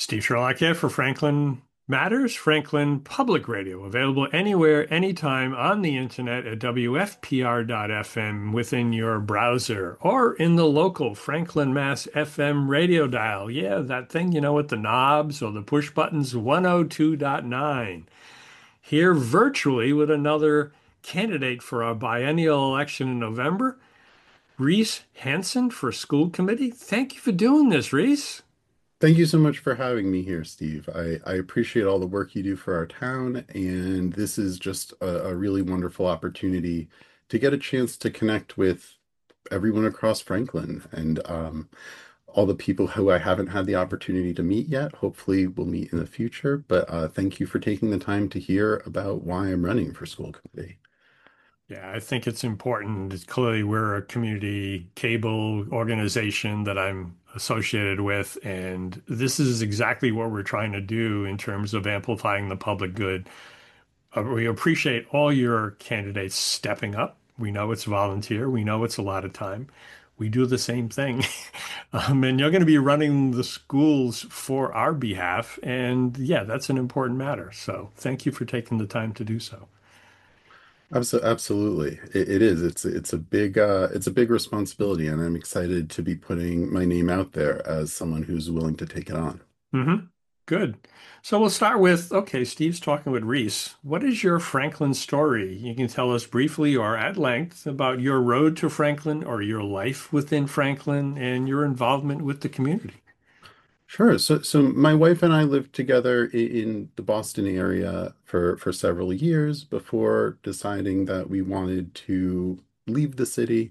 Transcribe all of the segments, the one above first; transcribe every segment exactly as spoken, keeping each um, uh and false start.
Steve Sherlock here for Franklin Matters, Franklin Public Radio, available anywhere, anytime on the internet at W F P R dot F M within your browser or in the local Franklin, Mass F M radio dial. Yeah, that thing, you know, with the knobs or the push buttons, one oh two point nine. Here virtually with another candidate for our biennial election in November, Reese Hansen for school committee. Thank you for doing this, Reese. Thank you so much for having me here, Steve. I, I appreciate all the work you do for our town, and this is just a, a really wonderful opportunity to get a chance to connect with everyone across Franklin and um, all the people who I haven't had the opportunity to meet yet. Hopefully, we'll meet in the future. But uh, thank you for taking the time to hear about why I'm running for school committee. Yeah, I think it's important. It's clearly, we're a community cable organization that I'm associated with, and this is exactly what we're trying to do in terms of amplifying the public good. Uh, we appreciate all your candidates stepping up. We know it's volunteer. We know it's a lot of time. We do the same thing. Um, and you're going to be running the schools for our behalf. And yeah, that's an important matter. So thank you for taking the time to do so. Abso- Absolutely. It, it is. It's it's a big uh it's a big responsibility, and I'm excited to be putting my name out there as someone who's willing to take it on. hmm Good. So we'll start with, okay, Steve's talking with Reese. What is your Franklin story? You can tell us briefly or at length about your road to Franklin or your life within Franklin and your involvement with the community. Sure. So so my wife and I lived together i- in the Boston area for for several years before deciding that we wanted to leave the city.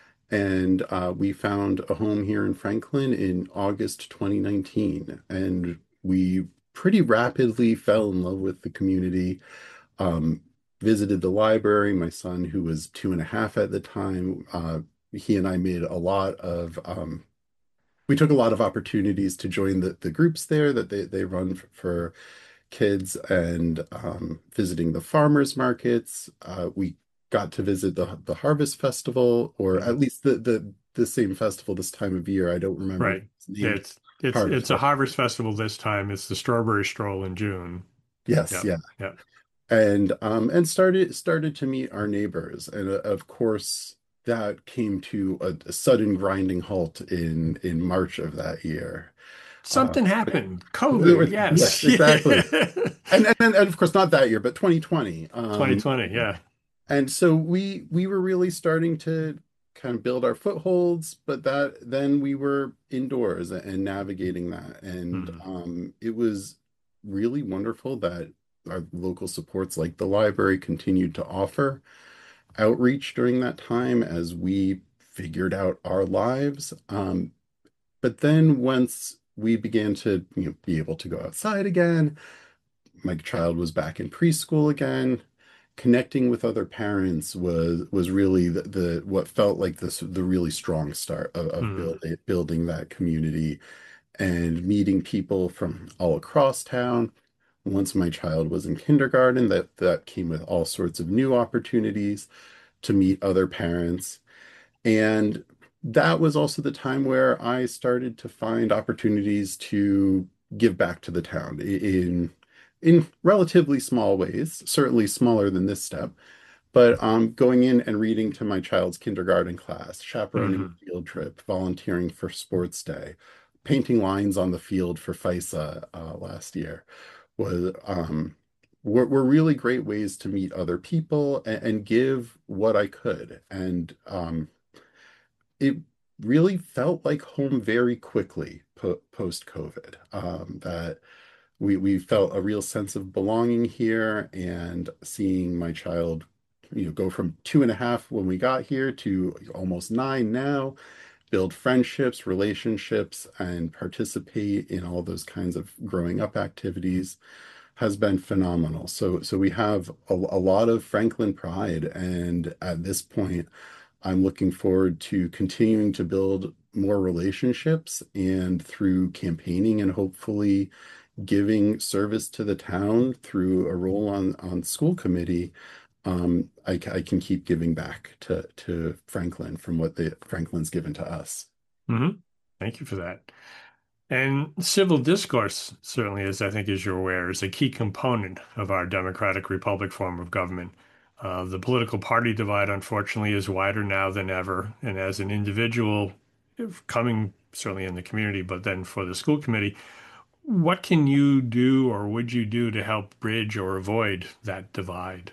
And uh, we found a home here in Franklin in August twenty nineteen. And we pretty rapidly fell in love with the community. Um, Visited the library. My son, who was two and a half at the time, uh, he and I made a lot of um, we took a lot of opportunities to join the, the groups there that they, they run for, for kids and um, visiting the farmers markets. Uh, we got to visit the the Harvest Festival, or Mhm. at least the the the same festival this time of year. I don't remember if Right. it's named It's it's Harvest it's a Festival. harvest festival this time. It's the Strawberry Stroll in June. Yes, Yep. yeah. Yep. And um and started started to meet our neighbors. And uh, of course that came to a, a sudden grinding halt in in March of that year. Uh, Something happened. COVID. yes, Yes. exactly. Yeah. And, and and of course not that year, but twenty twenty. Um, twenty twenty. Yeah. and so we we were really starting to kind of build our footholds, but that then we were indoors and navigating that, and Mhm. um, it was really wonderful that our local supports like the library continued to offer outreach during that time as we figured out our lives. Um, but then once we began to, you know, be able to go outside again, my child was back in preschool again. Connecting with other parents was was really the, the what felt like this the really strong start of, of Mhm. build, building that community and meeting people from all across town. Once my child was in kindergarten, that that came with all sorts of new opportunities to meet other parents. And that was also the time where I started to find opportunities to give back to the town in in relatively small ways, certainly smaller than this step, but um, going in and reading to my child's kindergarten class, chaperoning Mhm. a field trip, volunteering for sports day, painting lines on the field for FISA uh, last year was um, were, were really great ways to meet other people and, and give what I could. And um, it really felt like home very quickly po post COVID. Um, that we we felt a real sense of belonging here, and seeing my child, you know, go from two and a half when we got here to almost nine now, build friendships, relationships, and participate in all those kinds of growing up activities has been phenomenal. So so we have a, a lot of Franklin pride, and at this point I'm looking forward to continuing to build more relationships and through campaigning and hopefully giving service to the town through a role on on school committee. Um, I, I can keep giving back to to Franklin from what the Franklin's given to us. Mhm. Thank you for that. And civil discourse, certainly, as I think as you're aware, is a key component of our democratic republic form of government. Uh, the political party divide, unfortunately, is wider now than ever. And as an individual, if coming certainly in the community, but then for the school committee, what can you do or would you do to help bridge or avoid that divide?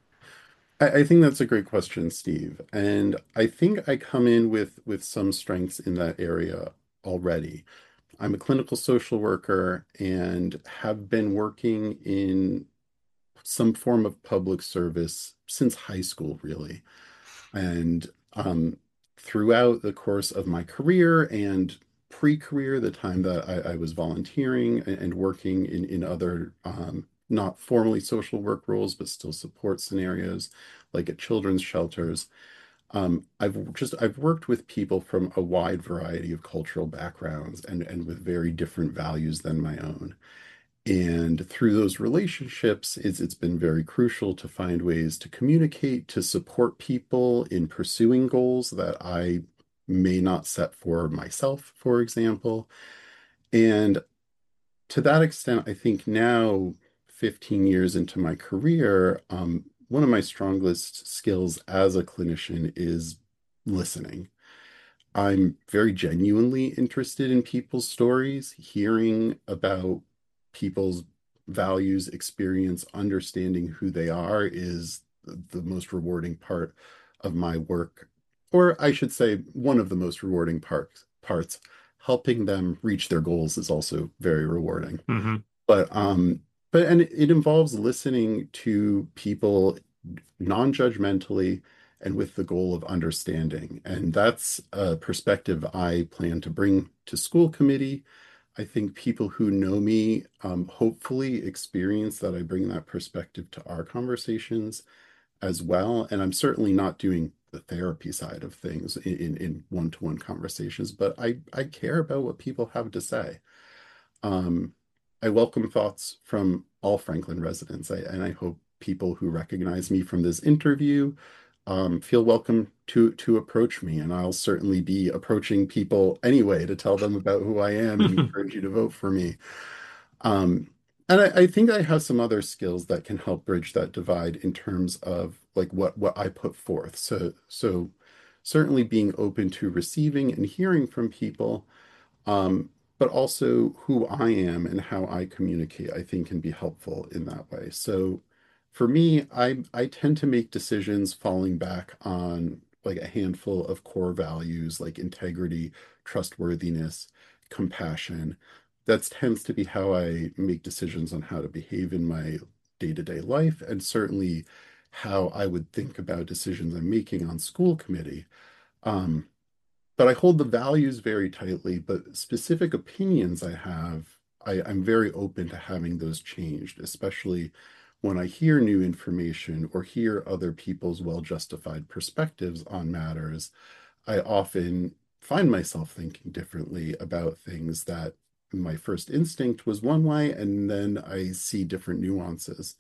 I, I think that's a great question, Steve. And I think I come in with with some strengths in that area already. I'm a clinical social worker and have been working in some form of public service since high school, really. And um, throughout the course of my career and pre-career, the time that I, I was volunteering and, and working in, in other um, not formally social work roles, but still support scenarios, like at children's shelters, um, I've just I've worked with people from a wide variety of cultural backgrounds and, and with very different values than my own. And through those relationships, it's, it's been very crucial to find ways to communicate, to support people in pursuing goals that I may not set for myself, for example. And to that extent, I think now, fifteen years into my career, um, one of my strongest skills as a clinician is listening. I'm very genuinely interested in people's stories, hearing about people's values, experience, understanding who they are is the most rewarding part of my work. Or I should say, one of the most rewarding parts, parts. Helping them reach their goals is also very rewarding. Hmm. But um, but and it involves listening to people non-judgmentally and with the goal of understanding. And that's a perspective I plan to bring to school committee. I think people who know me um, hopefully experience that I bring that perspective to our conversations as well. And I'm certainly not doing the therapy side of things in, in, in one-to-one conversations, but I, I care about what people have to say. Um, I welcome thoughts from all Franklin residents, I, and I hope people who recognize me from this interview um, feel welcome to to approach me. And I'll certainly be approaching people anyway to tell them about who I am and encourage you to vote for me. Um, and I, I think I have some other skills that can help bridge that divide in terms of like what what I put forth. So so certainly being open to receiving and hearing from people, um, but also who I am and how I communicate, I think can be helpful in that way. So for me, I I tend to make decisions falling back on like a handful of core values like integrity, trustworthiness, compassion. That tends to be how I make decisions on how to behave in my day-to-day life, and certainly how I would think about decisions I'm making on school committee. Um, but I hold the values very tightly, but specific opinions I have, I, I'm very open to having those changed, especially when I hear new information or hear other people's well-justified perspectives on matters. I often find myself thinking differently about things that my first instinct was one way, and then I see different nuances.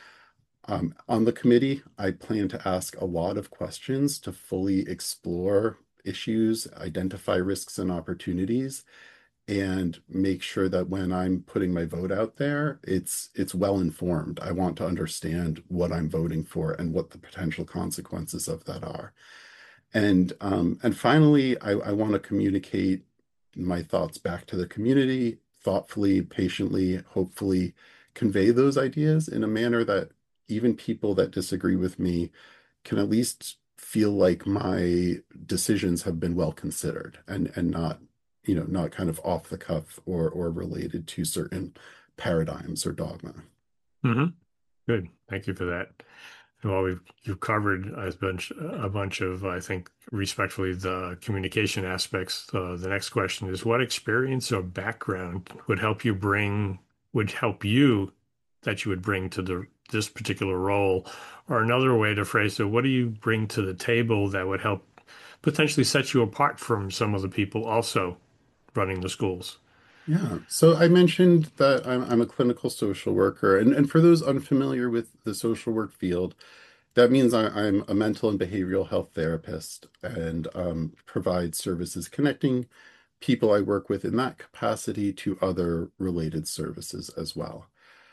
Um, on the committee, I plan to ask a lot of questions to fully explore issues, identify risks and opportunities, and make sure that when I'm putting my vote out there, it's it's well informed. I want to understand what I'm voting for and what the potential consequences of that are. And um, and finally, I, I want to communicate my thoughts back to the community thoughtfully, patiently, hopefully convey those ideas in a manner that even people that disagree with me can at least feel like my decisions have been well considered and and not, you know, not kind of off the cuff or or related to certain paradigms or dogma. Hmm. Good. Thank you for that. Well, we've you've covered a bunch a bunch of, I think, respectfully, the communication aspects. Uh, the next question is, what experience or background would help you bring would help you that you would bring to the this particular role? Or another way to phrase it, what do you bring to the table that would help potentially set you apart from some of the people also running the schools? Yeah. So I mentioned that I'm, I'm a clinical social worker. And, and for those unfamiliar with the social work field, that means I, I'm a mental and behavioral health therapist and um, provide services connecting people I work with in that capacity to other related services as well.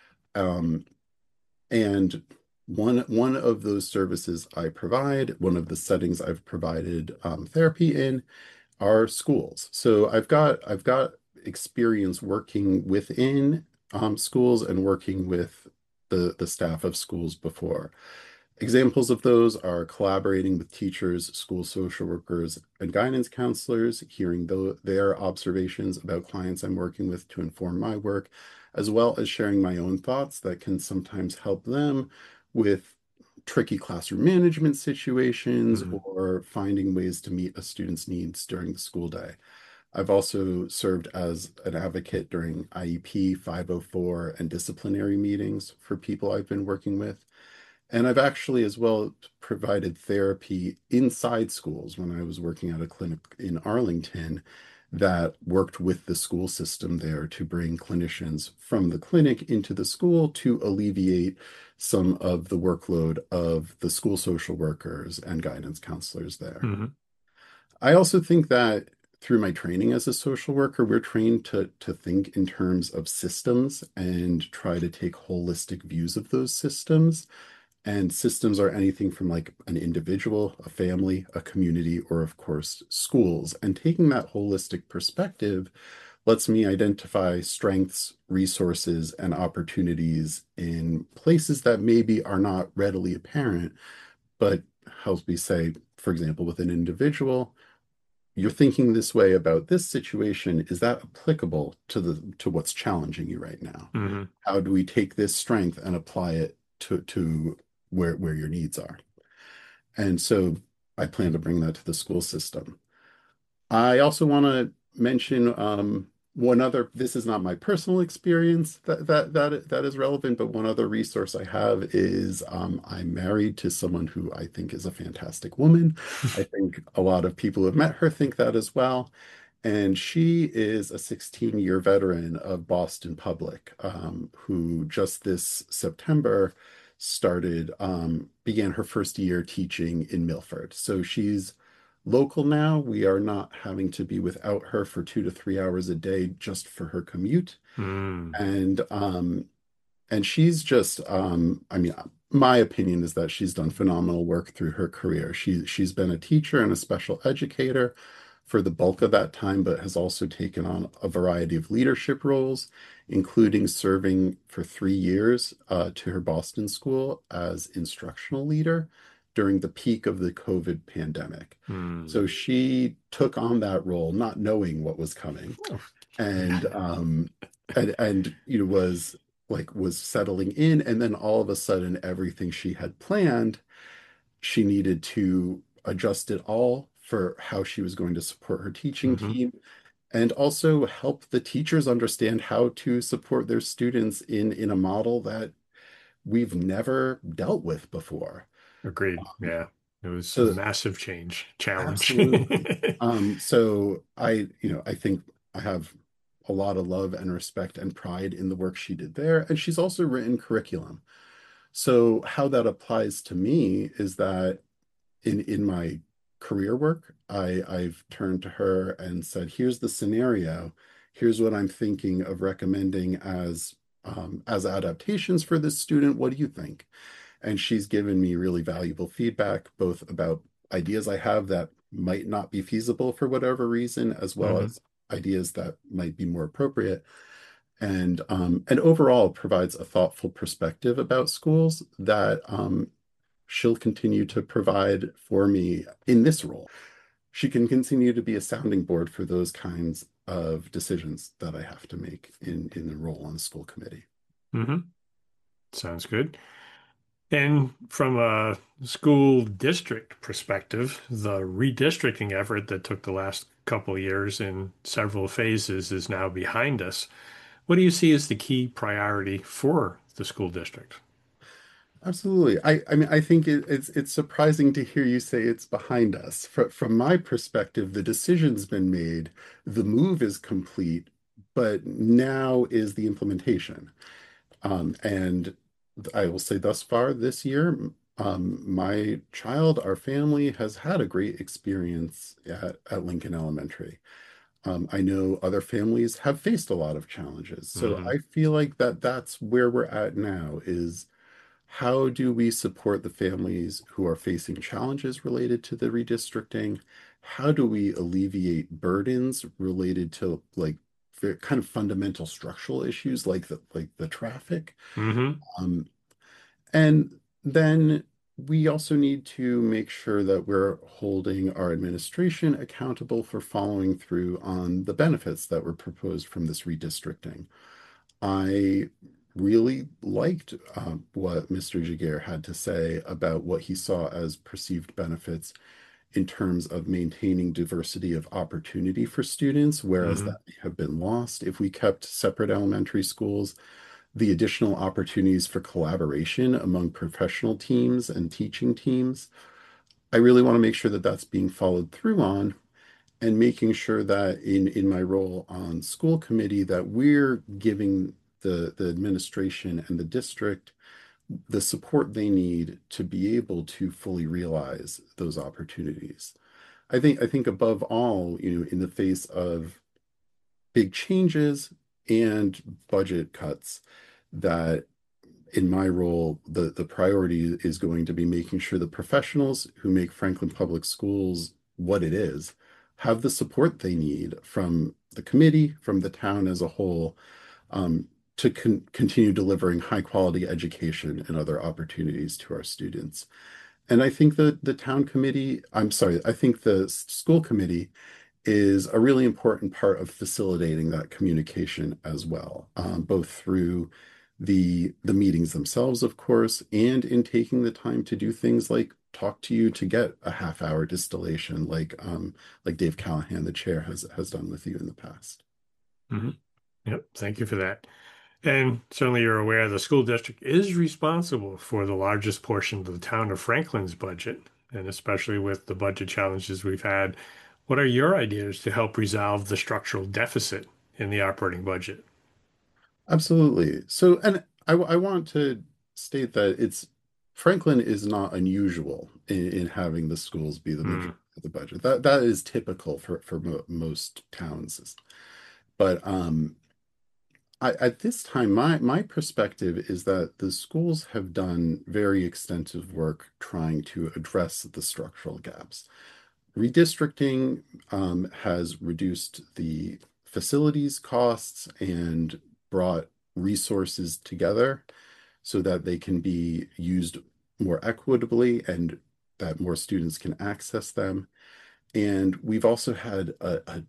Um, and one one of those services I provide, one of the settings I've provided um, therapy in, are schools. So I've got I've got experience working within um, schools and working with the the staff of schools before. Examples of those are collaborating with teachers, school social workers, and guidance counselors, hearing tho- their observations about clients I'm working with to inform my work, as well as sharing my own thoughts that can sometimes help them with tricky classroom management situations Mhm. or finding ways to meet a student's needs during the school day. I've also served as an advocate during I E P, five oh four, and disciplinary meetings for people I've been working with. And I've actually as well provided therapy inside schools when I was working at a clinic in Arlington that worked with the school system there to bring clinicians from the clinic into the school to alleviate some of the workload of the school social workers and guidance counselors there. Mhm. I also think that through my training as a social worker, we're trained to, to think in terms of systems and try to take holistic views of those systems. And systems are anything from like an individual, a family, a community, or of course, schools. And taking that holistic perspective lets me identify strengths, resources, and opportunities in places that maybe are not readily apparent, but helps me say, for example, with an individual, you're thinking this way about this situation. Is that applicable to the to what's challenging you right now? Mhm. How do we take this strength and apply it to to where where your needs are? And so I plan to bring that to the school system. I also want to mention um, one other. This is not my personal experience that that that that is relevant, but one other resource I have is um, I'm married to someone who I think is a fantastic woman. I think a lot of people who have met her think that as well. And she is a sixteen year veteran of Boston Public, um, who just this September started, um, began her first year teaching in Milford. So she's local now. We are not having to be without her for two to three hours a day just for her commute. Mm. And um, and she's just, um, I mean, my opinion is that she's done phenomenal work through her career. She she's been a teacher and a special educator for the bulk of that time, but has also taken on a variety of leadership roles, including serving for three years uh, to her Boston school as instructional leader during the peak of the COVID pandemic. Mm. So she took on that role, not knowing what was coming, and um, and and you know was like was settling in, and then all of a sudden everything she had planned, she needed to adjust it all for how she was going to support her teaching Mhm. team and also help the teachers understand how to support their students in in a model that we've never dealt with before. Agreed. Yeah. It was a So massive change, challenge. absolutely. Um, so I, you know, I think I have a lot of love and respect and pride in the work she did there. And she's also written curriculum. So how that applies to me is that in in my career work, I I've turned to her and said, here's the scenario. Here's what I'm thinking of recommending as um, as adaptations for this student. What do you think? And she's given me really valuable feedback, both about ideas I have that might not be feasible for whatever reason, as well Mhm. as ideas that might be more appropriate. And um, and overall provides a thoughtful perspective about schools that um, she'll continue to provide for me in this role. She can continue to be a sounding board for those kinds of decisions that I have to make in in the role on the school committee. Mhm. Sounds good. And from a school district perspective, the redistricting effort that took the last couple of years in several phases is now behind us. What do you see as the key priority for the school district? Absolutely. I, I mean, I think it, it's it's surprising to hear you say it's behind us. Fr from my perspective, the decision's been made, the move is complete, but now is the implementation. Um, and I will say thus far this year, um, my child, our family has had a great experience at, at Lincoln Elementary. Um, I know other families have faced a lot of challenges. So Hmm. I feel like that that's where we're at now is how do we support the families who are facing challenges related to the redistricting? How do we alleviate burdens related to like very kind of fundamental structural issues like the like the traffic? Hmm. Um, and then we also need to make sure that we're holding our administration accountable for following through on the benefits that were proposed from this redistricting. I really liked um, what mister Jaguar had to say about what he saw as perceived benefits in terms of maintaining diversity of opportunity for students, whereas that Hmm. may have been lost if we kept separate elementary schools. The additional opportunities for collaboration among professional teams and teaching teams. I really want to make sure that that's being followed through on and making sure that in in my role on school committee that we're giving the the administration and the district the support they need to be able to fully realize those opportunities. I think I think above all, you know, in the face of big changes and budget cuts, that in my role, the the priority is going to be making sure the professionals who make Franklin Public Schools what it is have the support they need from the committee, from the town as a whole, um, to con continue delivering high quality education and other opportunities to our students. And I think that the town committee, I'm sorry, I think the school committee is a really important part of facilitating that communication as well, um, both through the the meetings themselves, of course, and in taking the time to do things like talk to you to get a half hour distillation, like um, like Dave Callahan, the chair, has has done with you in the past. Hmm. Yep. Thank you for that. And certainly you're aware the school district is responsible for the largest portion of the town of Franklin's budget, and especially with the budget challenges we've had. What are your ideas to help resolve the structural deficit in the operating budget? Absolutely. So, and I, I want to state that it's Franklin is not unusual in, in having the schools be the majority Hmm. of the budget. That that is typical for for mo most towns. But um, I, at this time, my my perspective is that the schools have done very extensive work trying to address the structural gaps. Redistricting um, has reduced the facilities costs and brought resources together so that they can be used more equitably and that more students can access them. And we've also had a, a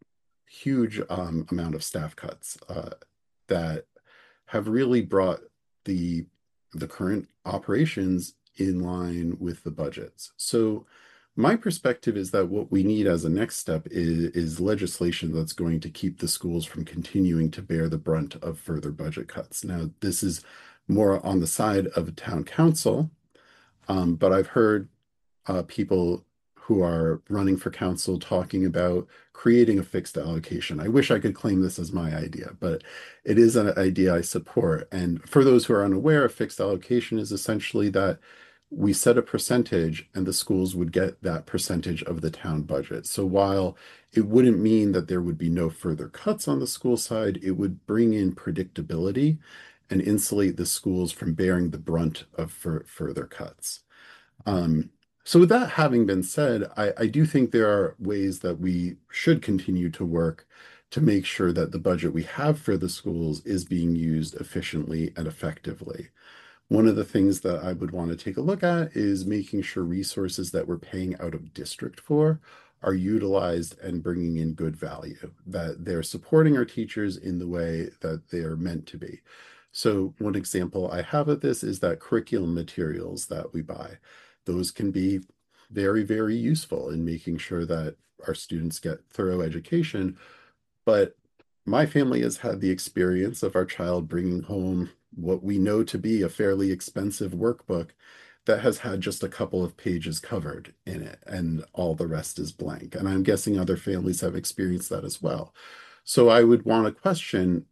huge um, amount of staff cuts uh, that have really brought the the current operations in line with the budgets. So my perspective is that what we need as a next step is, is legislation that's going to keep the schools from continuing to bear the brunt of further budget cuts. Now, this is more on the side of a town council, um, but I've heard uh, people who are running for council talking about creating a fixed allocation. I wish I could claim this as my idea, but it is an idea I support. And for those who are unaware, a fixed allocation is essentially that we set a percentage and the schools would get that percentage of the town budget. So while it wouldn't mean that there would be no further cuts on the school side, it would bring in predictability and insulate the schools from bearing the brunt of fur further cuts. Um, so with that having been said, I, I do think there are ways that we should continue to work to make sure that the budget we have for the schools is being used efficiently and effectively. One of the things that I would want to take a look at is making sure resources that we're paying out of district for are utilized and bringing in good value, that they're supporting our teachers in the way that they are meant to be. So one example I have of this is that curriculum materials that we buy. Those can be very, very useful in making sure that our students get thorough education. But my family has had the experience of our child bringing home what we know to be a fairly expensive workbook that has had just a couple of pages covered in it, and all the rest is blank. And I'm guessing other families have experienced that as well. So I would want to question,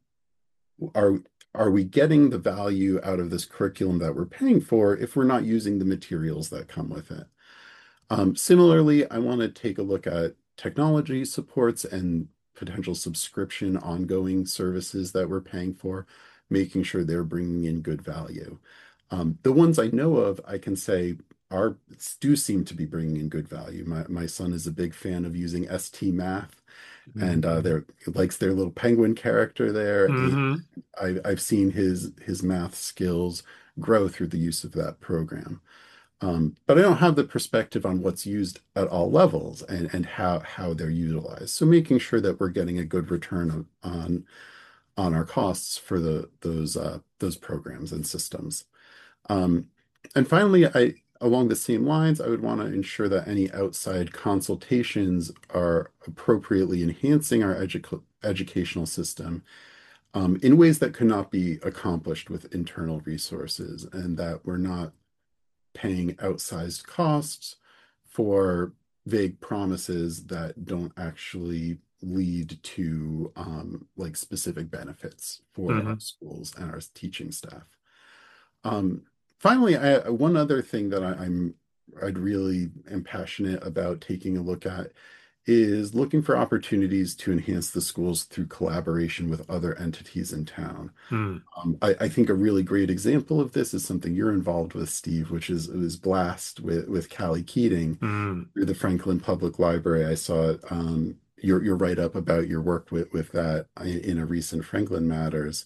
are are we getting the value out of this curriculum that we're paying for if we're not using the materials that come with it? Um, similarly, I want to take a look at technology supports and potential subscription ongoing services that we're paying for, making sure they're bringing in good value. Um, the ones I know of, I can say are do seem to be bringing in good value. My my son is a big fan of using S T Math, and uh, Mm-hmm. they're likes their little penguin character there. And Mm-hmm. I, I've seen his his math skills grow through the use of that program. Um, but I don't have the perspective on what's used at all levels and, and how how they're utilized. So making sure that we're getting a good return on on our costs for the those uh, those programs and systems. Um, and finally, I along the same lines, I would want to ensure that any outside consultations are appropriately enhancing our edu educational system um, in ways that could not be accomplished with internal resources, and that we're not paying outsized costs for vague promises that don't actually lead to um, like specific benefits for our Mm-hmm. schools and our teaching staff. Um, Finally, I, one other thing that I, I'm I'd really am passionate about taking a look at is looking for opportunities to enhance the schools through collaboration with other entities in town. Mm-hmm. Um, I, I think a really great example of this is something you're involved with, Steve, which is is Blast with with Callie Keating Mm-hmm. through the Franklin Public Library. I saw um, your your write up about your work with with that in a recent Franklin Matters,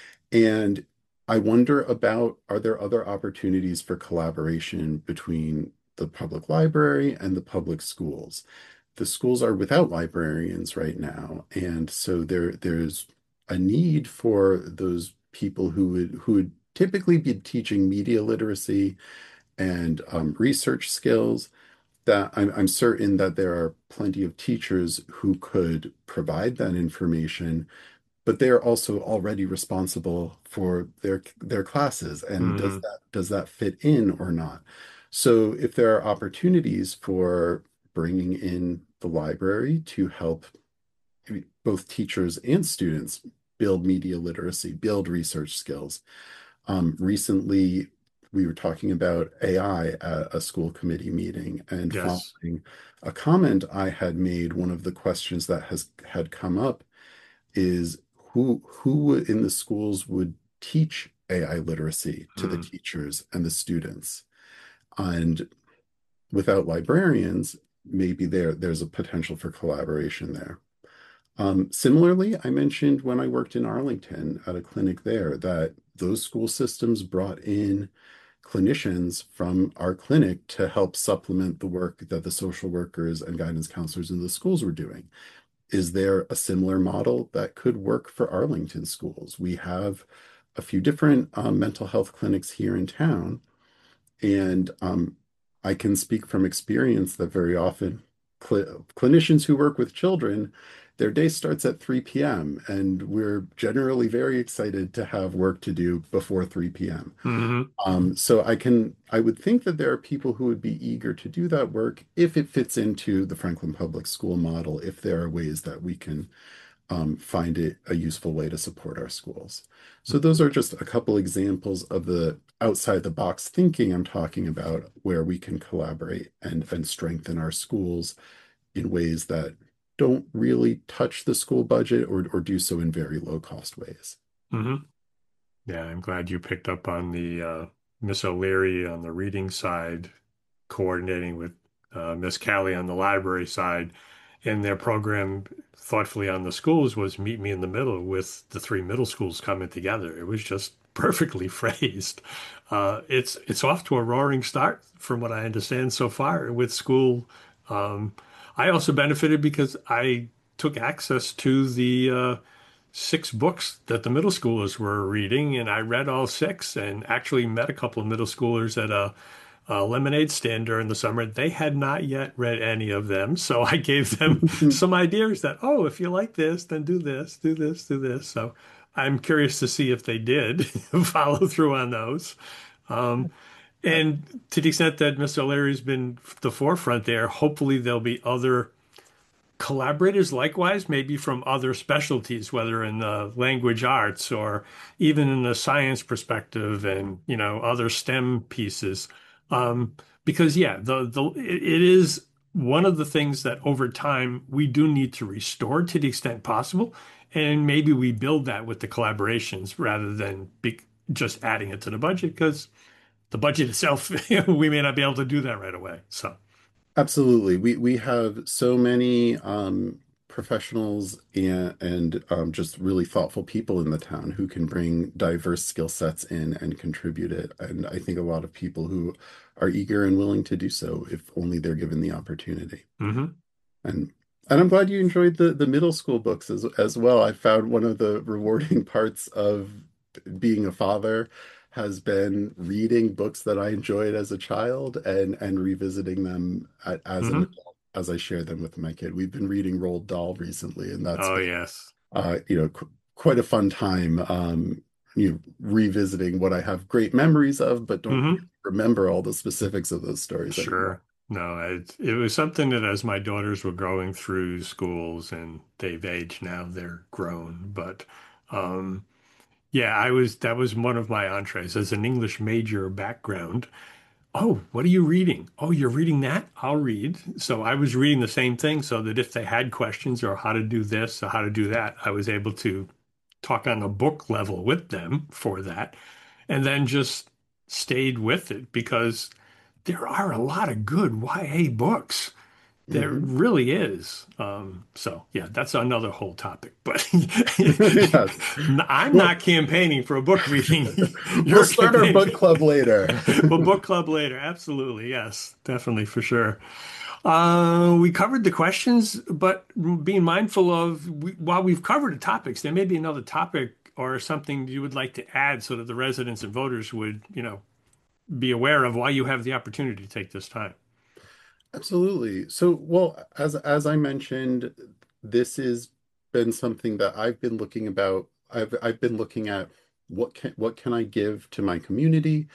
and I wonder about are there other opportunities for collaboration between the public library and the public schools? The schools are without librarians right now, and so there there's a need for those people who would who would typically be teaching media literacy and um, research skills. That I'm, I'm certain that there are plenty of teachers who could provide that information, but they are also already responsible for their their classes. And does Mm-hmm. that does that fit in or not? So if there are opportunities for bringing in the library to help both teachers and students build media literacy, build research skills. Um, recently, we were talking about A I at a school committee meeting, and Yes. following a comment I had made, one of the questions that has had come up is who who in the schools would teach A I literacy to the Mm-hmm. teachers and the students? And without librarians, maybe there there's a potential for collaboration there. Um, similarly, I mentioned when I worked in Arlington at a clinic there that those school systems brought in clinicians from our clinic to help supplement the work that the social workers and guidance counselors in the schools were doing. Is there a similar model that could work for Arlington schools? We have a few different um, mental health clinics here in town, and um, I can speak from experience that very often cl clinicians who work with children, their day starts at three p m, and we're generally very excited to have work to do before three p m. Mm-hmm. Um, so I can, I would think that there are people who would be eager to do that work if it fits into the Franklin Public School model, if there are ways that we can um, find it a useful way to support our schools. So those are just a couple examples of the outside the box thinking I'm talking about where we can collaborate and, and strengthen our schools in ways that don't really touch the school budget or, or do so in very low cost ways. Mm-hmm. Yeah, I'm glad you picked up on the uh, Miss O'Leary on the reading side, coordinating with uh, Miss Callie on the library side. And their program, thoughtfully on the schools, was meet me in the middle with the three middle schools coming together. It was just perfectly phrased. Uh, it's it's off to a roaring start, from what I understand so far with school. Um, I also benefited because I took access to the uh, six books that the middle schoolers were reading, and I read all six and actually met a couple of middle schoolers at a, a lemonade stand during the summer. They had not yet read any of them, so I gave them some ideas that, oh, if you like this, then do this, do this, do this. So I'm curious to see if they did follow through on those. Um, and to the extent that Mister O'Leary's been the forefront there, hopefully there'll be other collaborators likewise, maybe from other specialties, whether in the language arts or even in the science perspective and, you know, other STEM pieces. Um, because yeah, the, the, it is one of the things that over time we do need to restore to the extent possible. And maybe we build that with the collaborations rather than be, just adding it to the budget because the budget itself, we may not be able to do that right away. So, Absolutely. We we have so many um, professionals and and um, just really thoughtful people in the town who can bring diverse skill sets in and contribute it. And I think a lot of people who are eager and willing to do so if only they're given the opportunity. mhm. And and I'm glad you enjoyed the the middle school books as as well. I found one of the rewarding parts of being a father has been reading books that I enjoyed as a child and and revisiting them a- as an Mhm. adult as I share them with my kid. We've been reading Roald Dahl recently, and that's Oh, been yes. uh, you know qu quite a fun time. Um, you know, revisiting what I have great memories of, but don't really Mhm. remember all the specifics of those stories anymore. Sure. No, it, it was something that as my daughters were going through schools and they've aged now, they're grown. But um, yeah, I was that was one of my entrees as an English major background. Oh, what are you reading? Oh, you're reading that? I'll read. So I was reading the same thing so that if they had questions or how to do this or how to do that, I was able to talk on a book level with them for that and then just stayed with it because there are a lot of good Y A books. There Hmm. really is. Um, so yeah, that's another whole topic. But Yes. I'm Well, not campaigning for a book reading. we'll You're start our book campaigning. club later. Well, book club later. Absolutely. Yes, definitely for sure. Uh, we covered the questions, but being mindful of we, while we've covered the topics, there may be another topic or something you would like to add so that the residents and voters would, you know, be aware of why you have the opportunity to take this time. Absolutely. So, well, as as I mentioned, this has been something that I've been looking about. I've I've been looking at what can what can I give to my community,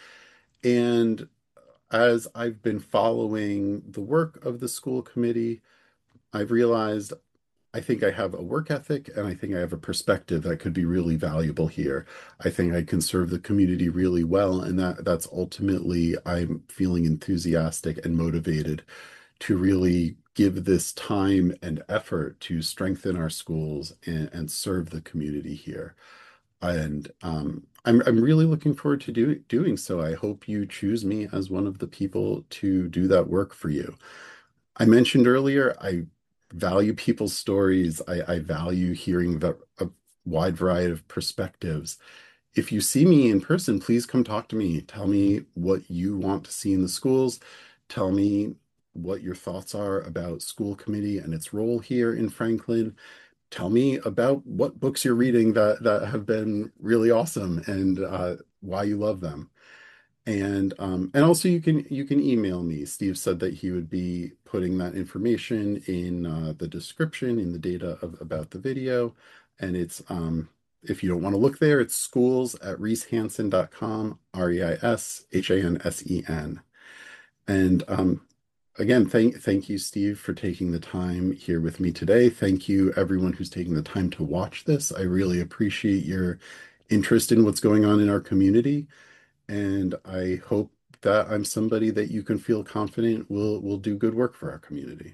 and as I've been following the work of the school committee, I've realized I think I have a work ethic and I think I have a perspective that could be really valuable here. I think I can serve the community really well, and that that's ultimately I'm feeling enthusiastic and motivated to really give this time and effort to strengthen our schools and, and serve the community here. And um, I'm I'm really looking forward to do, doing so. I hope you choose me as one of the people to do that work for you. I mentioned earlier, I value people's stories. I, I value hearing the, a wide variety of perspectives. If you see me in person, please come talk to me. Tell me what you want to see in the schools. Tell me what your thoughts are about school committee and its role here in Franklin. Tell me about what books you're reading that that have been really awesome and uh, why you love them. And um, and also you can you can email me. Steve said that he would be putting that information in uh, the description in the data of, about the video. And it's um, if you don't want to look there, it's schools at reis hansen dot com, R E I S H A N S E N. And um, again, thank thank you, Steve, for taking the time here with me today. Thank you, everyone who's taking the time to watch this. I really appreciate your interest in what's going on in our community. And I hope that I'm somebody that you can feel confident will will do good work for our community.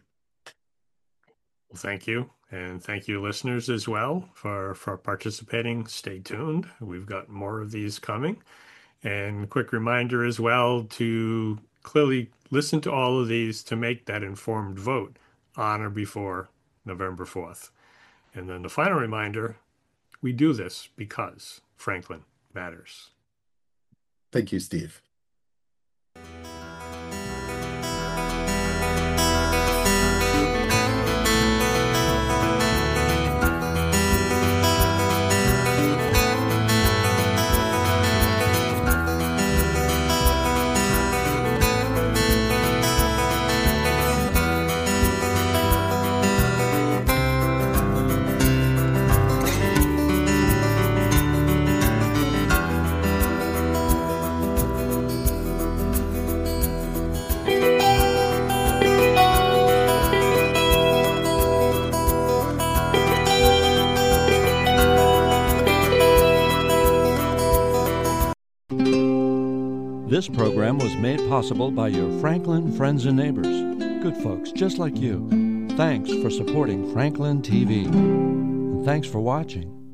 Well, thank you. And thank you, listeners, as well, for, for participating. Stay tuned. We've got more of these coming. And quick reminder as well to clearly listen to all of these to make that informed vote on or before November fourth. And then the final reminder, we do this because Franklin matters. Thank you, Steve. This program was made possible by your Franklin friends and neighbors. good folks just like you. Thanks for supporting Franklin T V. And thanks for watching.